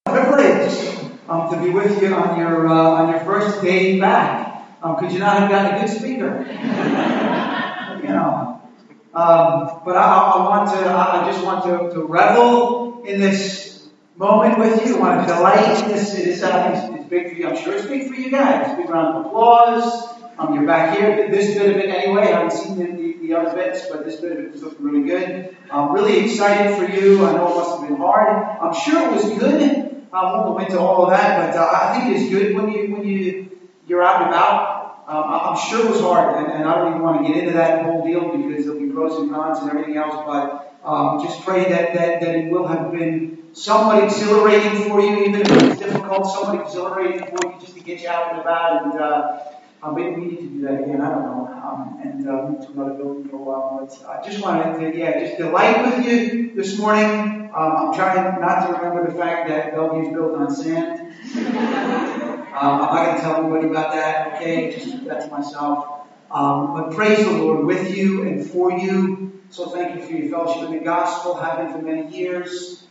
Privilege to be with you on your first day back. Could you not have gotten a good speaker? But I just want to revel in this moment with you. I want to delight in this. It's big for you. I'm sure it's big for you guys. Big round of applause. You're back here. This bit of it anyway. I haven't seen the other bits, but this bit of it is looking really good. I'm really excited for you. I know it must have been hard. I'm sure it was good. I won't go into all of that, but I think it's good when you're out and about. I'm sure it was hard, and I don't even want to get into that whole deal because there'll be pros and cons and everything else. But just pray that it will have been somewhat exhilarating for you, even if it was difficult. Somewhat exhilarating for you just to get you out and about. And maybe we need to do that again. I don't know. And move to another building for a while. But I just wanted to, just delight with you this morning. I'm trying not to remember the fact that Bellevue's built on sand. I'm not going to tell anybody about that, okay? Just keep that to myself. But praise the Lord with you and for you. So thank you for your fellowship in the gospel. Have been for many years.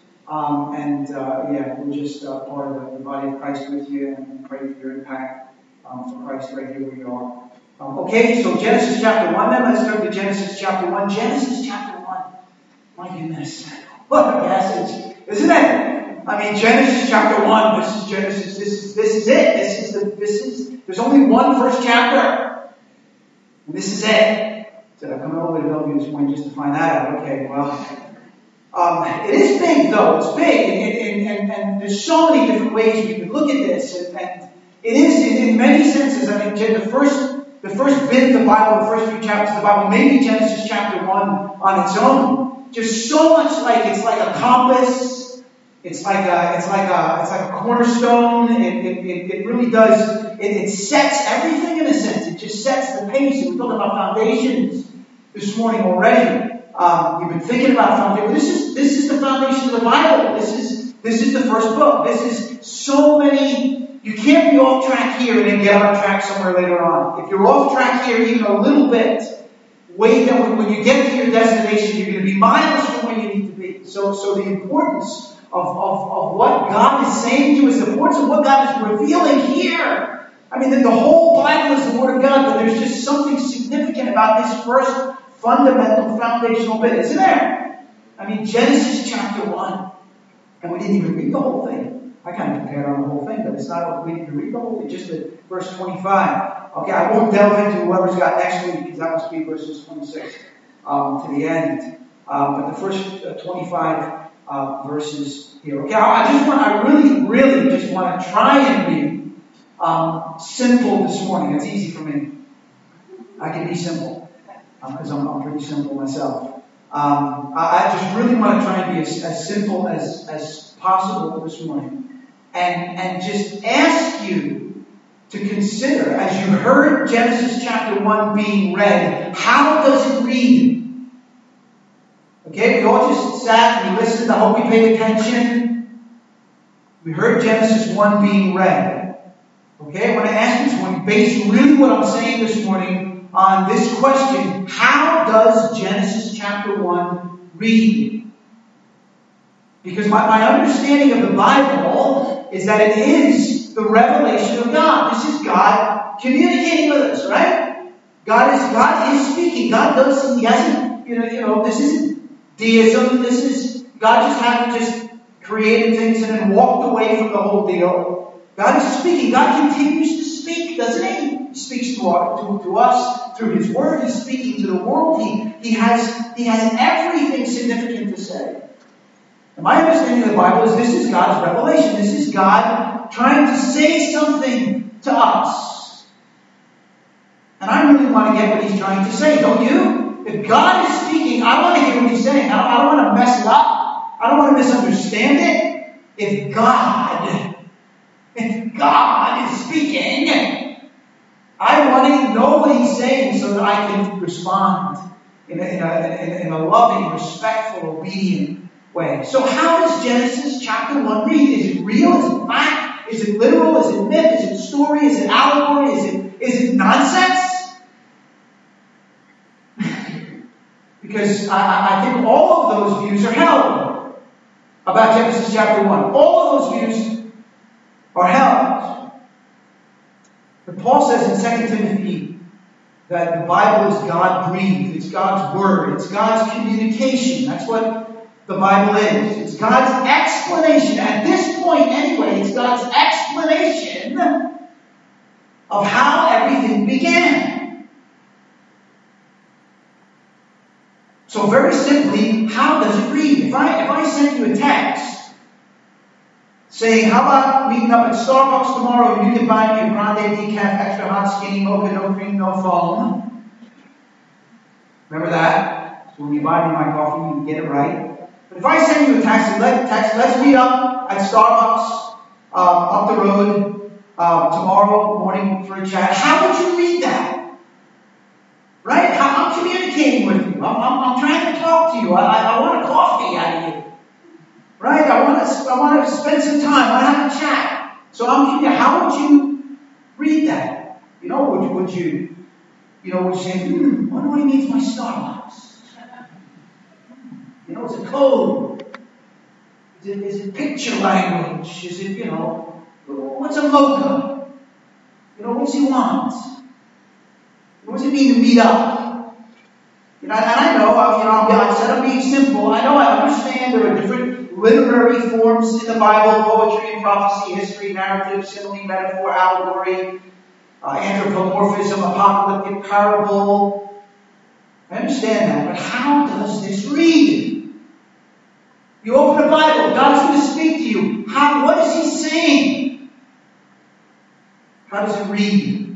We're just part of the body of Christ with you and pray for your impact for Christ right here we are. Okay, so Genesis chapter 1 then. Let's turn to Genesis chapter 1. Genesis chapter 1. My goodness. What a passage, isn't it? I mean, Genesis chapter 1, this is Genesis, this is it. There's only one first chapter. And this is it. So I'm coming over to Bellevue this morning just to find that out. Okay, well, it is big though, it's big. And there's so many different ways we can look at this. And it is, in many senses, I mean, the first bit of the Bible, the first few chapters of the Bible, maybe Genesis chapter 1 on its own. Just so much it's like a compass. It's like a cornerstone. It really does. It sets everything in a sense. It just sets the pace. We're talking about foundations this morning already. You've been thinking about foundations. This is the foundation of the Bible. This is the first book. This is so many. You can't be off track here and then get on track somewhere later on. If you're off track here even a little bit, wait, when you get to your destination, you're going to be miles from where you need to be. So the importance of what God is saying to us, the importance of what God is revealing here. I mean, the whole Bible is the Word of God, but there's just something significant about this first fundamental foundational bit, isn't there? I mean, Genesis chapter 1. And we didn't even read the whole thing. I kind of prepared on the whole thing, but it's not we need to read the whole thing, just at verse 25. Okay, I won't delve into whoever's got next week, because that must be verses 26 to the end. But the first 25 verses here. Okay, I really just want to try and be simple this morning. It's easy for me. I can be simple, because I'm pretty simple myself. I just really want to try and be as simple as possible this morning. And just ask you to consider, as you heard Genesis chapter 1 being read, how does it read? Okay, we all just sat and we listened. I hope we paid attention. We heard Genesis 1 being read. Okay, I want to ask you this morning, base really what I'm saying this morning on this question: how does Genesis chapter 1 read? Because my understanding of the Bible is that it is the revelation of God. This is God communicating with us, right? God is speaking. God does. He hasn't. This isn't deism. This is God just created things and then walked away from the whole deal. God is speaking. God continues to speak, doesn't He? He speaks to us through His Word. He's speaking to the world. He has everything significant to say. And my understanding of the Bible is this is God's revelation. This is God trying to say something to us. And I really want to get what He's trying to say, don't you? If God is speaking, I want to hear what He's saying. I don't want to mess it up. I don't want to misunderstand it. If God is speaking, I want to know what He's saying so that I can respond in a loving, respectful, obedient way. So how does Genesis chapter 1 read? Is it real? Is it fact? Is it literal? Is it myth? Is it story? Is it allegory? Is it nonsense? Because I think all of those views are held. about Genesis chapter 1. All of those views are held. But Paul says in 2 Timothy that the Bible is God-breathed. It's God's Word. It's God's communication. That's what the Bible is. It's God's explanation. At this point, anyway, it's God's explanation of how everything began. So very simply, how does it read? If I send you a text saying, how about meeting up at Starbucks tomorrow and you can buy me a grande decaf, extra hot, skinny, mocha, no cream, no foam. Remember that? So when you buy me my coffee, you can get it right. But if I send you a text, let's meet up at Starbucks up the road tomorrow morning for a chat, how would you read that? Right? I'm communicating with you. I'm trying to talk to you. I want a coffee out of you. Right? I want to spend some time. I want to have a chat. So how would you read that? Would you say, what do you mean by Starbucks? Is it code? Is it picture language? Is it, what's a mocha? What's he want? What does it mean to meet up? And I know, I said I'm being simple. I understand there are different literary forms in the Bible: poetry and prophecy, history, narrative, simile, metaphor, allegory, anthropomorphism, apocalyptic parable. I understand that, but how does this read? You open the Bible, God's going to speak to you. What is He saying? How does it read?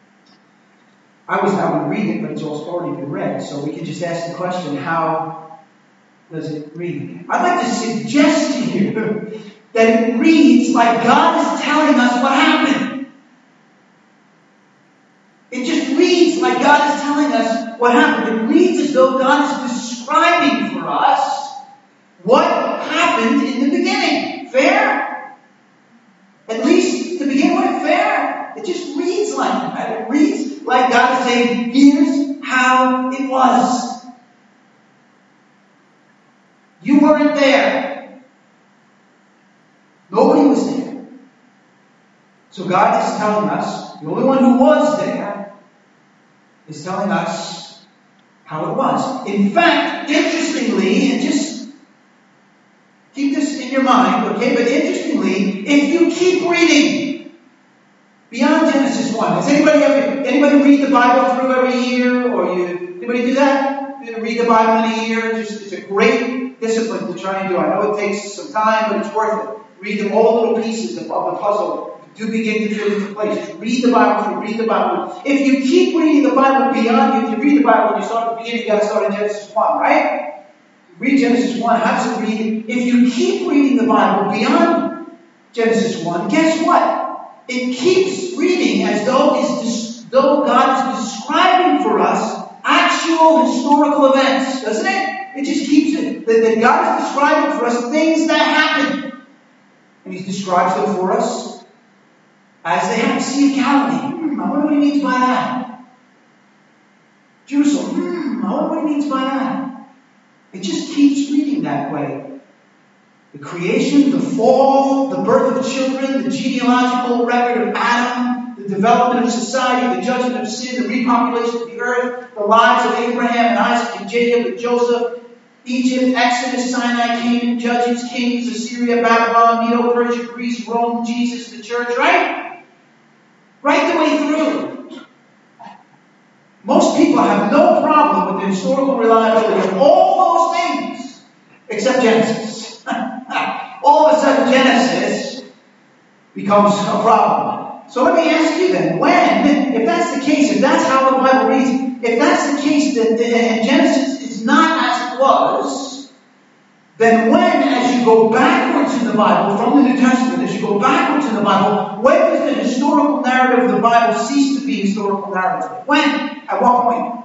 I was not going to read it, but it's also already been read, so we can just ask the question, how does it read? I'd like to suggest to you that it reads like God is telling us what happened. It just reads like God is telling us what happened. It reads as though God is describing for us what happened in the beginning. Fair? At least to begin with, fair? It just reads like that. It reads like God is saying, here's how it was. You weren't there. Nobody was there. So God is telling us, the only one who was there, is telling us how it was. In fact, interestingly, and just keep this in your mind, okay? But interestingly, if you keep reading beyond Genesis 1, has anybody read the Bible through every year? Anybody do that? Read the Bible in a year? It's a great discipline to try and do. I know it takes some time, but it's worth it. Read them all little pieces of the puzzle. Do begin to fit into place. Just read the Bible through. Read the Bible. If you keep reading the Bible beyond, if you read the Bible and you start at the beginning, you got to start in Genesis 1, right? Read Genesis 1. How does it read? If you keep reading the Bible beyond Genesis 1, guess what? It keeps reading as though God is describing for us actual historical events, doesn't it? It just keeps it. That God is describing for us things that happened. And He describes them for us as they have the Sea of Galilee. I wonder what He means by that. Jerusalem. I wonder what He means by that. It just keeps reading that way. The creation, the fall, the birth of children, the genealogical record of Adam, the development of society, the judgment of sin, the repopulation of the earth, the lives of Abraham and Isaac and Jacob and Joseph, Egypt, Exodus, Sinai, Canaan, Judges, Kings, Assyria, Babylon, Medo, Persia, Greece, Rome, Jesus, the church, right? Right the way through. Most people have no problem with the historical reliability of all those things, except Genesis. All of a sudden, Genesis becomes a problem. So let me ask you then, if that's the case, if that's how the Bible reads, if that's the case, that Genesis is not as it was, then as you go backwards in the Bible, from the New Testament, as you go backwards in the Bible, when does the historical narrative of the Bible cease to be historical narrative? When? At what point?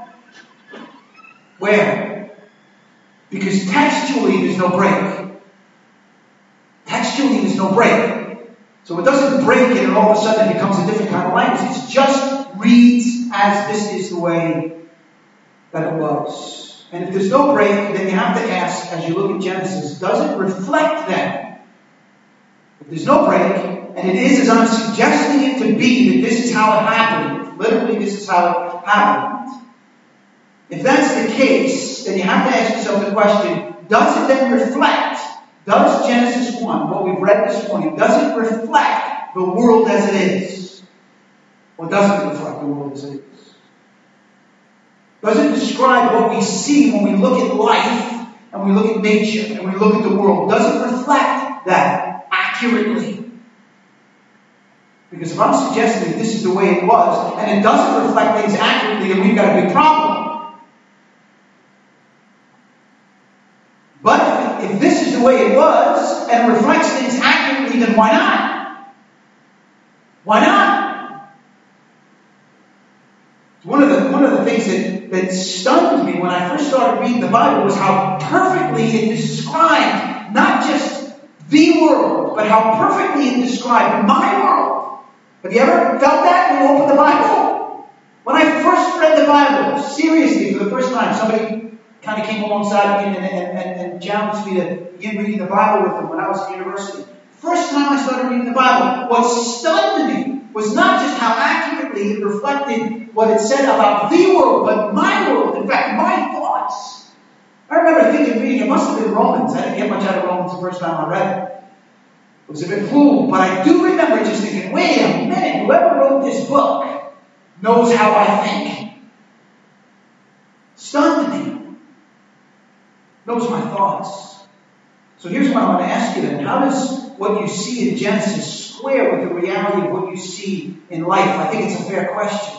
Where? Because textually there's no break. Textually there's no break. So it doesn't break and all of a sudden it becomes a different kind of language. It just reads as this is the way that it was. And if there's no break, then you have to ask, as you look at Genesis, does it reflect that? If there's no break, and it is as I'm suggesting it to be, that this is how it happened, literally this is how it happened. If that's the case, then you have to ask yourself the question, does it then reflect, does Genesis 1, what we've read this morning, does it reflect the world as it is? Or does it reflect the world as it is? Does it describe what we see when we look at life, and we look at nature, and we look at the world? Does it reflect that accurately? Because if I'm suggesting that this is the way it was, and it doesn't reflect things accurately, then we've got a big problem. But if this is the way it was, and it reflects things accurately, then why not? Why not? One of the things that stunned me when I first started reading the Bible was how perfectly it described not just the world, but how perfectly it described my world. Have you ever felt that when you open the Bible? When I first read the Bible, seriously, for the first time, somebody kind of came alongside me and challenged me to begin reading the Bible with them when I was at university. First time I started reading the Bible, what stunned me was not just how accurately it reflected what it said about the world, but my world. In fact, my thoughts. I remember reading, it must have been Romans. I didn't get much out of Romans the first time I read it. It was a bit cool, but I do remember just thinking, wait a minute, whoever wrote this book knows how I think. Stunned me. Knows my thoughts. So here's what I want to ask you then. How does what you see in Genesis square with the reality of what you see in life? I think it's a fair question.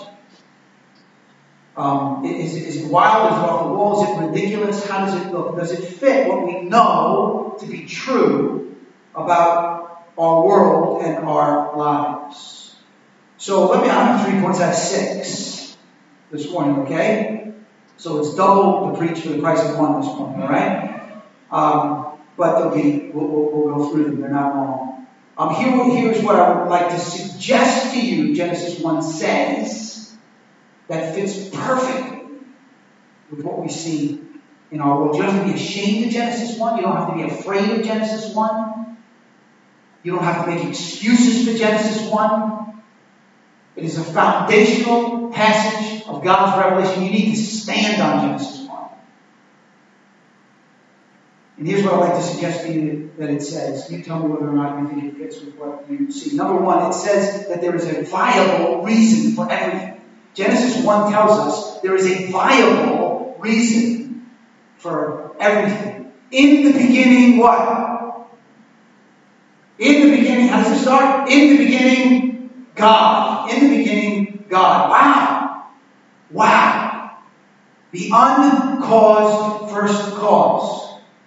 Is it wild? Is it off the wall? Is it ridiculous? How does it look? Does it fit what we know to be true about our world and our lives? So I have 3 points out of 6 this morning, okay? So it's double the preach for the price of one this morning, all right? But we'll go through them. They're not long. Here's what I would like to suggest to you. Genesis 1 says that fits perfectly with what we see in our world. You don't have to be ashamed of Genesis 1. You don't have to be afraid of Genesis 1. You don't have to make excuses for Genesis 1. It is a foundational passage of God's revelation. You need to stand on Genesis 1. And here's what I'd like to suggest to you that it says. You tell me whether or not you think it fits with what you see. Number one, it says that there is a viable reason for everything. Genesis 1 tells us there is a viable reason for everything. In the beginning, what? In the beginning, how does it start? In the beginning, God. In the beginning, God. Wow. Wow. The uncaused first cause.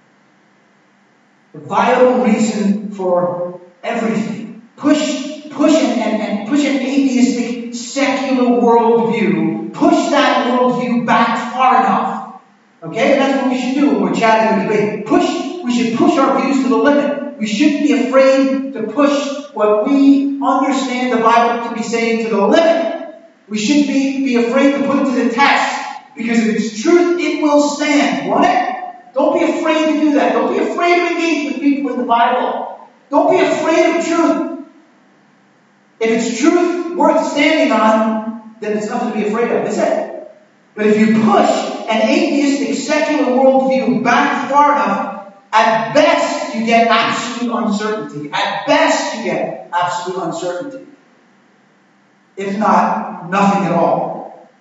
The vital reason for everything. Push an atheistic, secular worldview. Push that worldview back far enough. Okay? And that's what we should do when we're chatting and debating. We should push our views to the limit. We shouldn't be afraid to push what we understand the Bible to be saying to the limit. We shouldn't be afraid to put it to the test. Because if it's truth, it will stand, won't it? Don't be afraid to do that. Don't be afraid to engage with people in the Bible. Don't be afraid of truth. If it's truth worth standing on, then it's nothing to be afraid of, is it? But if you push an atheistic, secular worldview back far enough, at best you get absolute uncertainty. At best you get absolute uncertainty. If not, nothing at all.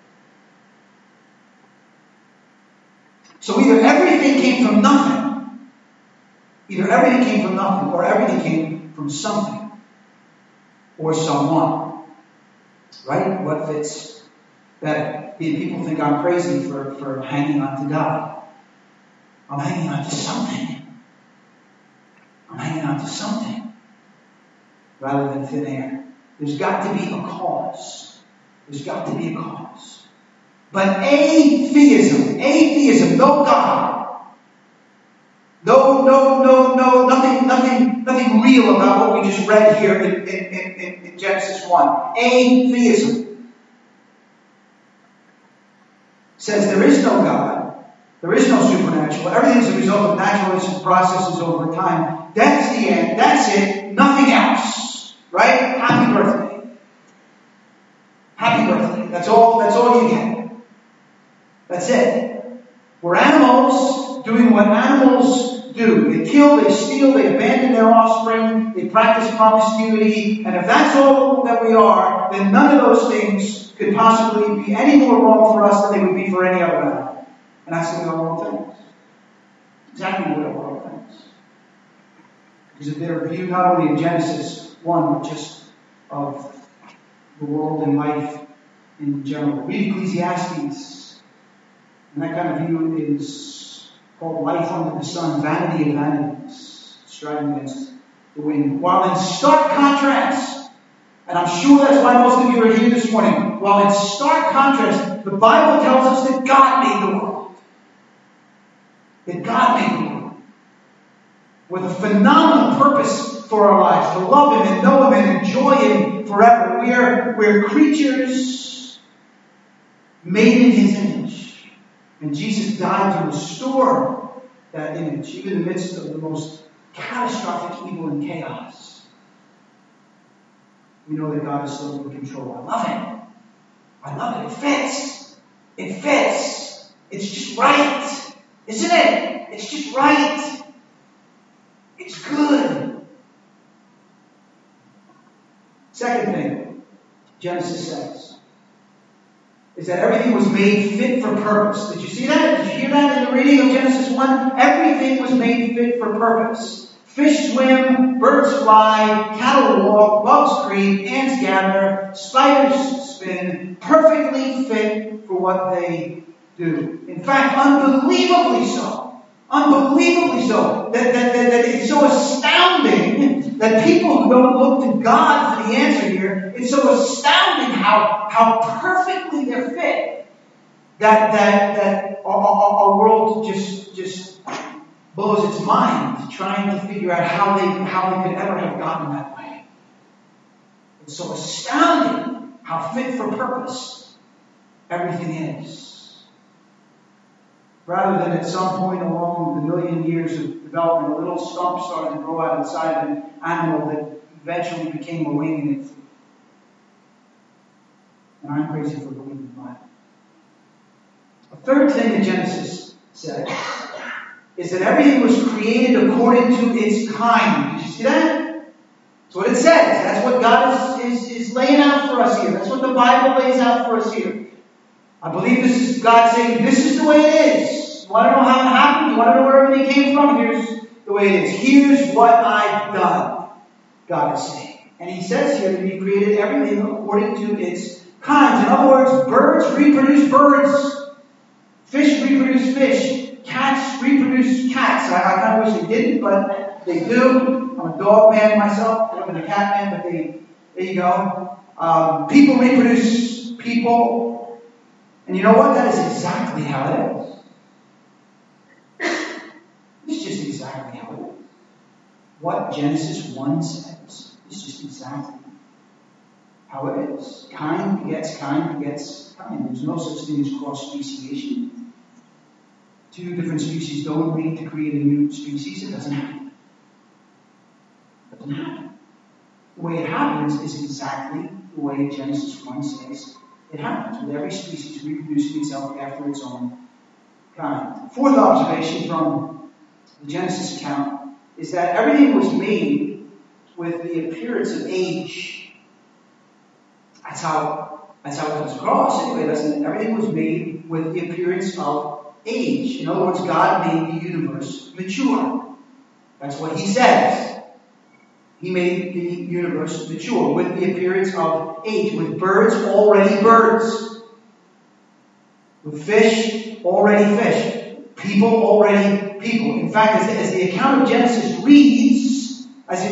So either everything came from nothing, or everything came from something, or someone. Right? What fits better? People think I'm crazy for hanging on to God. I'm hanging on to something. Rather than thin air. There's got to be a cause. But atheism, no God. No, nothing real about what we just read here in Genesis 1. Atheism says there is no God, There is no supernatural. Everything is a result of natural processes over time. That's the end. That's it. Nothing else. Right? Happy birthday. Happy birthday. That's all you get. That's it. We're animals doing what animals do. They kill, they steal, they abandon their offspring, they practice promiscuity, and if that's all that we are, then none of those things could possibly be any more wrong for us than they would be for any other animal. And that's the way the world thinks. Exactly the way the world thinks. Because if they're viewed not only in Genesis 1, but just of the world and life in general. Read Ecclesiastes. And that kind of view is called life under the sun, vanity of vanities, striving against the wind. While in stark contrast, and I'm sure that's why most of you are here this morning, while in stark contrast, the Bible tells us that God made the world. That God made the world. With a phenomenal purpose for our lives, to love Him and know Him and enjoy Him forever. We're creatures made in His image. And Jesus died to restore that image, even in the midst of the most catastrophic evil and chaos. We know that God is still in control. I love it. I love it. It fits. It fits. It's just right. Isn't it? It's just right. It's good. Second thing Genesis says is that everything was made fit for purpose. Did you see that? Did you hear that in the reading of Genesis 1? Everything was made fit for purpose. Fish swim, birds fly, cattle walk, bugs creep, ants gather, spiders spin, perfectly fit for what they do. In fact, unbelievably so. Unbelievably so. That it's so astounding that people who don't look to God for the answer here, it's so astounding how perfectly they're fit that our world just blows its mind trying to figure out how they could ever have gotten that way. It's so astounding how fit for purpose everything is. Rather than at some point along the million years of development, a little stump started to grow out inside of an animal that eventually became a wing and it flew. And I'm crazy for believing that. A third thing that Genesis says is that everything was created according to its kind. Did you see that? That's what it says. That's what God is laying out for us here. That's what the Bible lays out for us here. I believe this is God saying, this is the way it is. You want to know how it happened? You want to know where everything came from? Here's the way it is. Here's what I've done, God is saying. And He says here that He created everything according to its kinds. In other words, birds reproduce birds. Fish reproduce fish. Cats reproduce cats. I kind of wish they didn't, but they do. I'm a dog man myself. I'm a cat man, but there you go. People reproduce people. And you know what? That is exactly how it is. It's just exactly how it is. What Genesis 1 says is just exactly how it is. Kind begets kind begets kind. There's no such thing as cross-speciation. Two different species don't mate to create a new species. It doesn't happen. It doesn't happen. The way it happens is exactly the way Genesis 1 says it happens, with every species reproducing itself after its own kind. Fourth observation from the Genesis account is that everything was made with the appearance of age. That's how it comes across anyway, doesn't it? Everything was made with the appearance of age. In other words, God made the universe mature. That's what He says. He made the universe mature with the appearance of age, with birds already birds, with fish already fish, people already people. In fact, as the account of Genesis reads,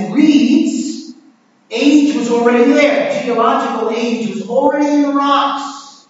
age was already there. Geological age was already in the rocks.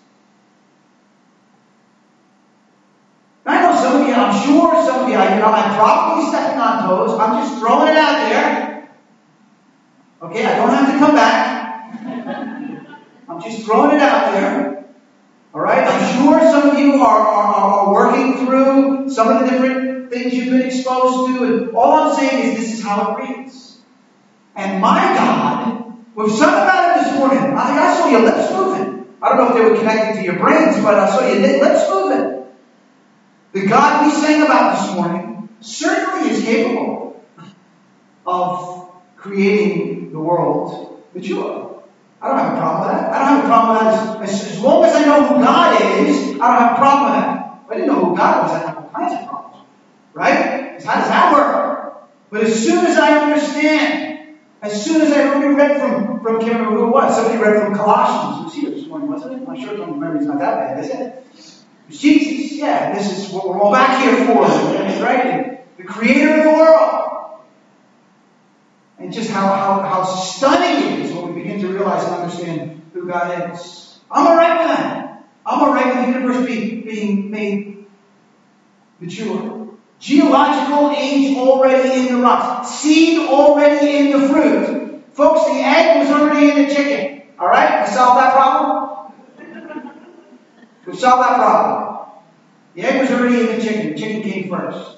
I know some of you, I'm sure some of you, I'm probably stepping on toes. I'm just throwing it out there. Okay, I don't have to come back. I'm just throwing it out there. Alright, I'm sure some of you are working through, some of the different things you've been exposed to, and all I'm saying is this is how it reads. And my God, we've sung about it this morning. I saw your lips moving. I don't know if they were connected to your brains, but I saw your lips moving. The God we sang about this morning certainly is capable of creating the world mature. I don't have a problem with that. I don't have a problem with that. As long as I know who God is, I don't have a problem with that. If I didn't know who God was, I'd have all kinds of problems. Right? Because how does that work? But as soon as I understand, as soon as I read from can't remember who it was, somebody read from Colossians. It was here this morning, wasn't it? I'm sure my memory's not that bad, is it? It was Jesus. Yeah, this is what we're all back here for. Right? The creator of the world. And just how stunning it is when we begin to realize and understand who God is. I'm alright with that. I'm alright with the universe being made mature. Geological age already in the rocks. Seed already in the fruit. Folks, the egg was already in the chicken. Alright? We solved that problem? We solved that problem. The egg was already in the chicken. The chicken came first.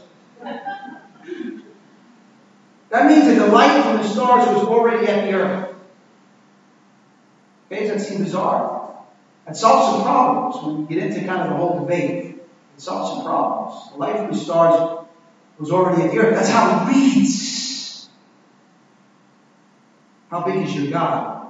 That means that the light from the stars was already at the earth. Okay, does that seem bizarre? That solves some problems. When you get into kind of the whole debate, it solves some problems. The light from the stars was already at the earth. That's how it reads. How big is your God?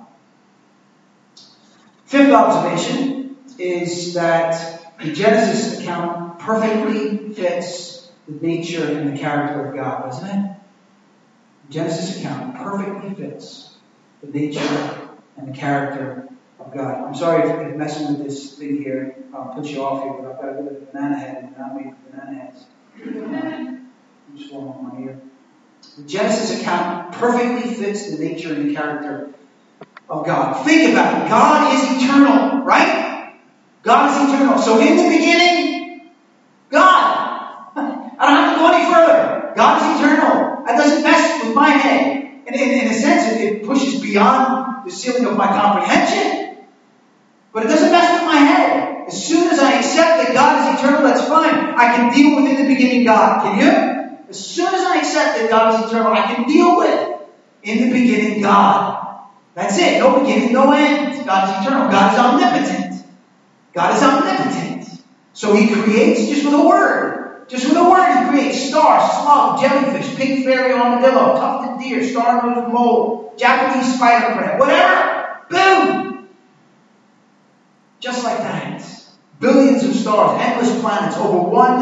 Fifth observation is that the Genesis account perfectly fits the nature and the character of God, doesn't it? The Genesis account perfectly fits the nature and the character of God. I'm sorry if messing with this thing here puts you off here, but I've got a bit of banana head and not made banana heads. I'm just warm on my ear. The Genesis account perfectly fits the nature and the character of God. Think about it. God is eternal, right? God is eternal. So in the beginning, God. I don't have to go any further. God is eternal. That doesn't mess with my head. And in a sense, it pushes beyond the ceiling of my comprehension. But it doesn't mess with my head. As soon as I accept that God is eternal, that's fine. I can deal with in the beginning God. Can you? As soon as I accept that God is eternal, I can deal with in the beginning God. That's it. No beginning, no end. God is eternal. God is omnipotent. God is omnipotent. So He creates just with a word. Just with a word, He creates stars, slug, jellyfish, pink fairy armadillo, tufted deer, star-nosed mole, Japanese spider crab, whatever. Boom! Just like that. Billions of stars, endless planets, over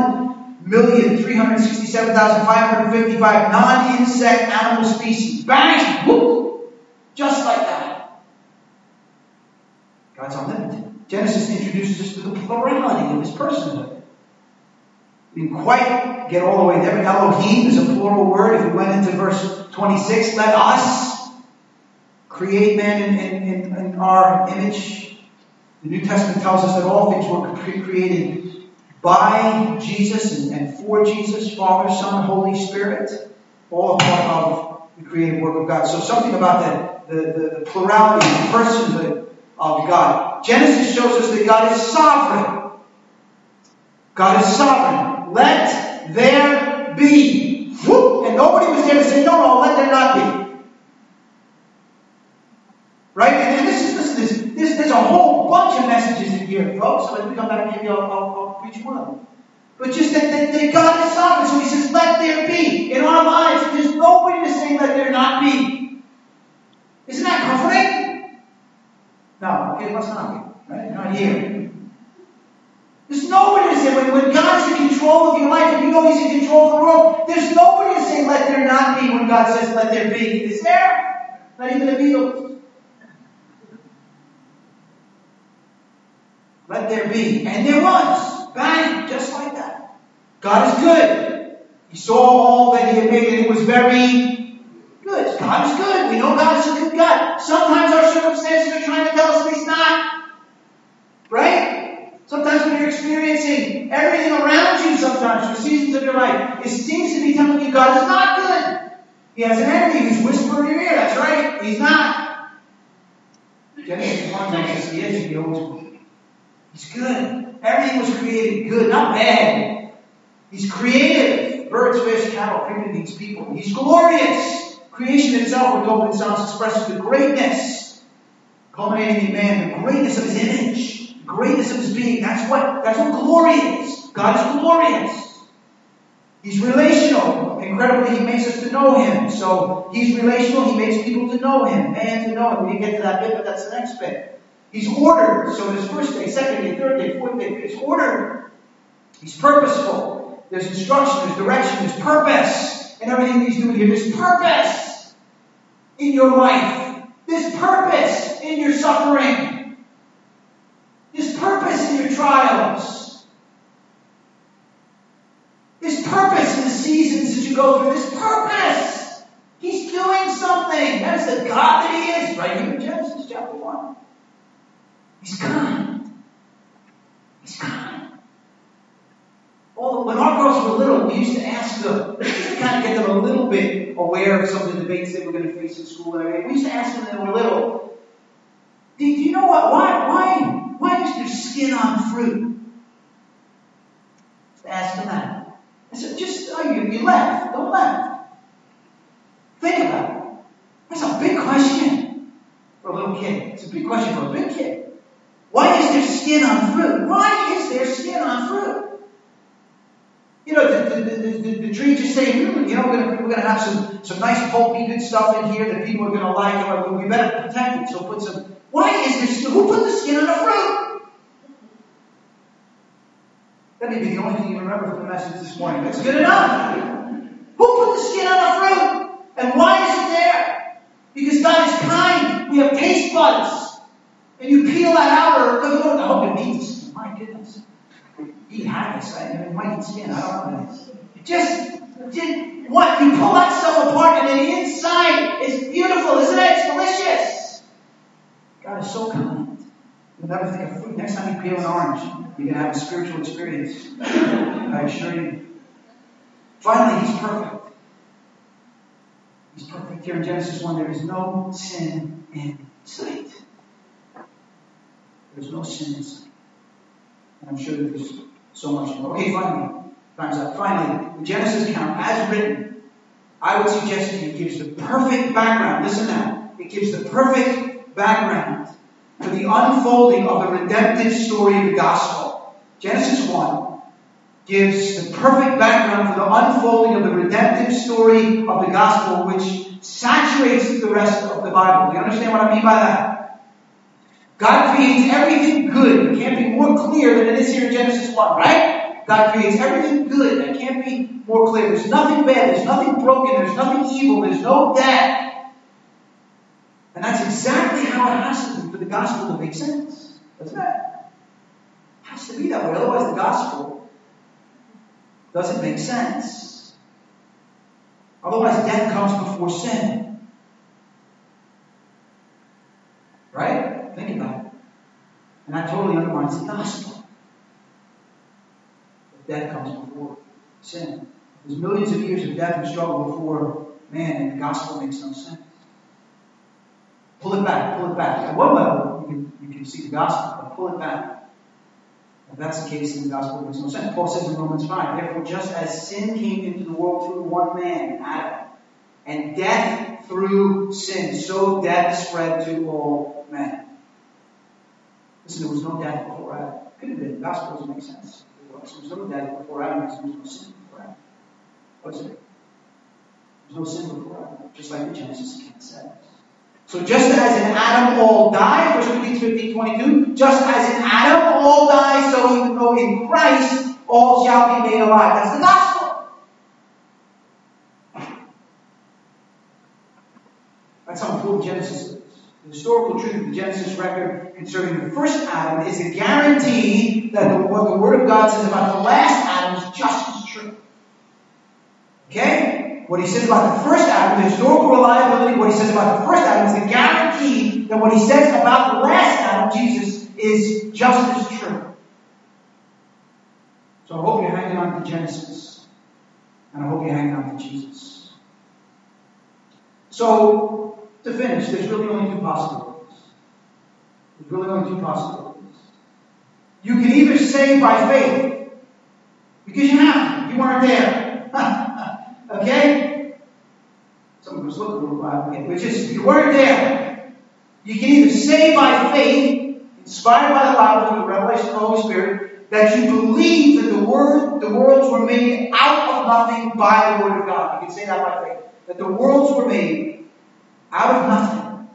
1,367,555 non-insect animal species. Bang! Whoop! Just like that. God's omnipotent. Genesis introduces us to the plurality of His personhood. We didn't quite get all the way there. Elohim is a plural word. If we went into verse 26, let us create man in our image. The New Testament tells us that all things were created by Jesus and for Jesus, Father, Son, Holy Spirit, all a part of the creative work of God. So something about the plurality, the personhood of God. Genesis shows us that God is sovereign. God is sovereign. Let there be. Whoop! And nobody was there to say, no, let there not be. Right? And there's a whole bunch of messages in here, folks. So as we come back, maybe I'll preach one of them. But just that God is sovereign. So He says, let there be. In our lives, there's nobody to say, let there not be. Isn't that comforting? No, it must not be. Right? Not here. There's nobody to say, when God's in control of your life and you know He's in control of the world, there's nobody to say, let there not be when God says, let there be. Is there? Not even the Beatles. Let there be. And there was. Bang! Just like that. God is good. He saw all that He had made and it was very good. God is good. We know God is a good God. Sometimes our circumstances are trying to tell us that He's not. Right? Sometimes when you're experiencing everything around you sometimes for seasons of your life, it seems to be telling you God is not good. He has an enemy who's whispering in your ear. That's right. He's not. Genesis 1 tells us He is. He always will be. He's good. Everything was created good, not bad. He's creative. Birds, fish, cattle, creeping things, people. He's glorious. Creation itself, we're told in Psalms, expresses the greatness, culminating in man, the greatness of his image, the greatness of his being. That's what glory is. God is glorious. He's relational. Incredibly, he makes us to know him. So he's relational. He makes people to know him, man to know him. We get to that bit, but that's the next bit. He's ordered. So there's first day, second day, third day, fourth day. It's ordered. He's purposeful. There's instruction, there's direction, there's purpose in everything he's doing here. There's purpose in your life. There's purpose in your suffering. There's purpose in your trials. There's purpose in the seasons that you go through. There's purpose. He's doing something. That's the God that he is. Right here in Genesis chapter 1. He's kind. He's kind. When our girls were little, we used to ask them, to kind of get them a little bit aware of some of the debates that we're going to face in school and everything. We used to ask them when they were little, do you know what? Why is there skin on fruit? Just ask them that. I said, you laugh. Don't laugh. Think about it. That's a big question for a little kid. It's a big question for a big kid. Why is there skin on fruit? Why is there skin on fruit? You know, the tree just saying, we're going to have some nice pulpy good stuff in here that people are going to like. Or we better protect it. So put some. Why is there skin? Who put the skin on the fruit? That may be the only thing you remember from the message this morning. That's good enough. Who put the skin on the fruit? And why is it there? Because God is kind. We have taste buds. And you peel that out, or I hope it means, my goodness. Eat haggis, right? It might eat skin, I don't know. You pull that stuff apart, and then the inside is beautiful, isn't it? It's delicious. God is so kind. You'll never think of food. Next time you peel an orange, you're going to have a spiritual experience. I assure you. Finally, he's perfect. He's perfect. Here in Genesis 1, there is no sin in sight. There's no sin in sight. And I'm sure there's so much more. Okay, finally. Time's up. Finally, the Genesis account, as written, I would suggest to you, it gives the perfect background. Listen now. It gives the perfect background for the unfolding of the redemptive story of the gospel. Genesis 1 gives the perfect background for the unfolding of the redemptive story of the gospel, which saturates the rest of the Bible. Do you understand what I mean by that? God creates everything good. It can't be more clear than it is here in Genesis 1, right? God creates everything good. That can't be more clear. There's nothing bad. There's nothing broken. There's nothing evil. There's no death. And that's exactly how it has to be for the gospel to make sense. Doesn't it? It has to be that way. Otherwise, the gospel doesn't make sense. Otherwise, death comes before sin. Right? Think about it. And that totally undermines the gospel. If death comes before sin. There's millions of years of death and struggle before man, and the gospel makes no sense. Pull it back. At one level, you can see the gospel, but pull it back. If that's the case, then the gospel makes no sense. Paul says in Romans 5, therefore, just as sin came into the world through one man, Adam, and death through sin, so death spread to all men. Listen, there was no death before Adam. Could have been. The gospel doesn't make sense. There was no death before Adam because there was no sin before Adam. Was there? There's no sin before Adam. Just like the Genesis account says. So just as in Adam all die, 1 Corinthians 15:22, just as in Adam all die, so even though in Christ all shall be made alive. That's the gospel. That's how important Genesis is. The historical truth of the Genesis record concerning the first Adam is a guarantee that what the Word of God says about the last Adam is just as true. Okay? What he says about the first Adam, the historical reliability, what he says about the first Adam is a guarantee that what he says about the last Adam, Jesus, is just as true. So I hope you're hanging on to Genesis. And I hope you're hanging on to Jesus. So, to finish, there's really only two possibilities. You can either say by faith, because you have to. You weren't there. Okay? Someone was looking for a Bible. Okay, but just, you weren't there. You can either say by faith, inspired by the Bible through the revelation of the Holy Spirit, that you believe that the worlds were made out of nothing by the Word of God. You can say that by faith. That the worlds were made out of nothing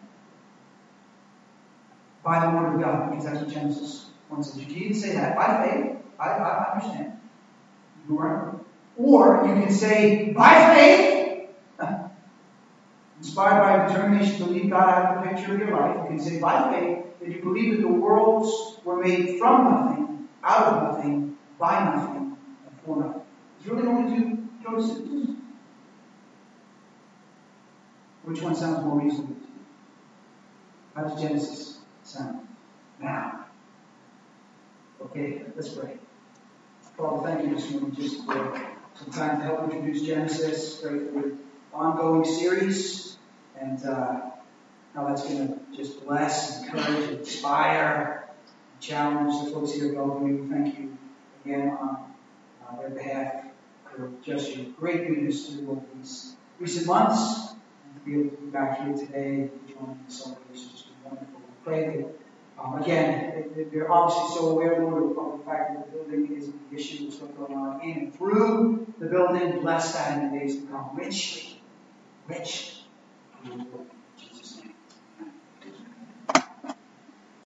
by the Word of God. Because that's what Genesis 1 says. You can either say that by faith. I understand. You weren't. Or you can say by faith, inspired by a determination to leave God out of the picture of your life, you can say by faith that you believe that the worlds were made from nothing, out of nothing, by nothing, and for nothing. Is really only two choices? Which one sounds more reasonable to you? How does Genesis sound now? Okay, let's pray. Father, thank you this morning just for some time to help introduce Genesis. Pray for the ongoing series and how that's going to just bless, encourage, inspire, and challenge the folks here at Bellevue. Thank you again on their behalf for just your great goodness through all these recent months. And to be able to be back here today and join in the celebration has been wonderful. We pray that, again, they're obviously so aware, Lord, of the fact that the building is an issue with what's going on in and through the building. Bless that in the days to come richly.